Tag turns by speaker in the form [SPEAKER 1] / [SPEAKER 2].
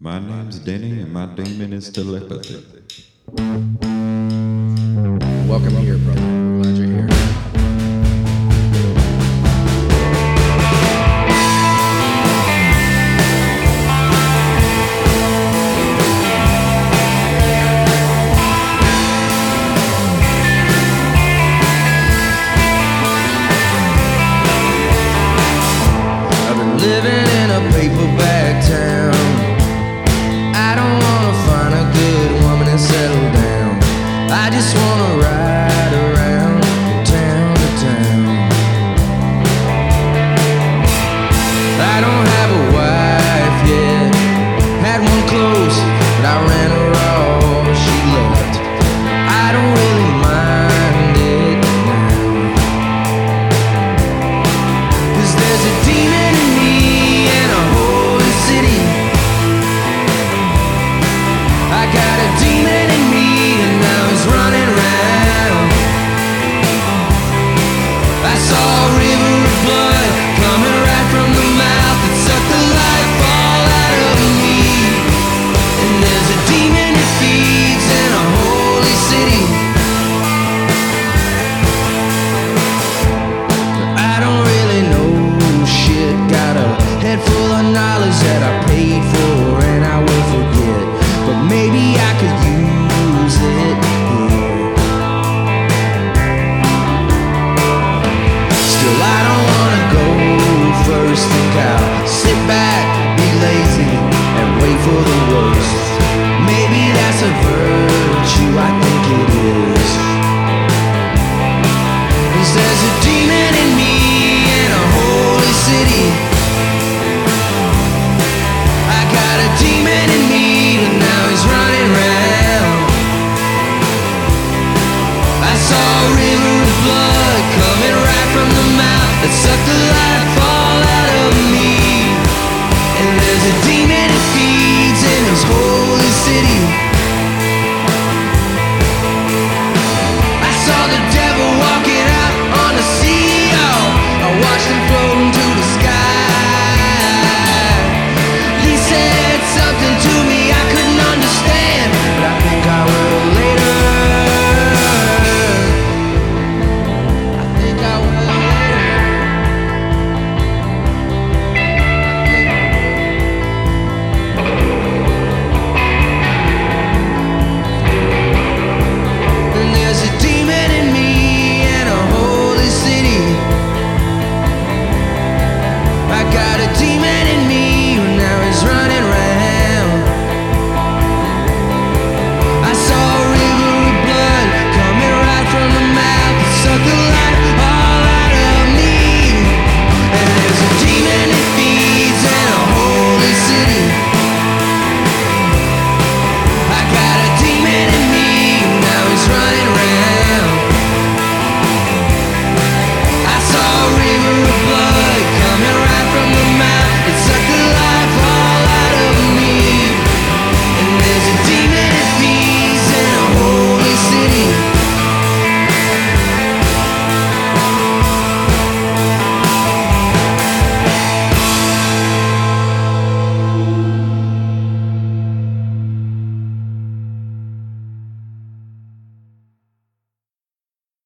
[SPEAKER 1] My name's Denny, and my demon is telepathy.
[SPEAKER 2] Welcome here, brother. We're glad you're here. I've been living in a paperback town. I don't wanna find a good woman and settle down. I just wanna ride around town to town. I don't have a wife yet. Had one close, but I ran her off. She left. I don't really mind it now. 'Cause there's a demon in me and a holy city. I got a demon in me and now he's running around. I saw a river of blood coming right from the mouth that sucked the life all out of me. And there's a demon that feeds in a holy city. But I don't really know shit. Got a head full of knowledge that I paid for and I will forget. But maybe I could use it here. Still I don't wanna go first. Think I'll sit back, be lazy, and wait for the worst. Maybe that's a virtue, I think it is. 'Cause there's a demon in me in a holy city.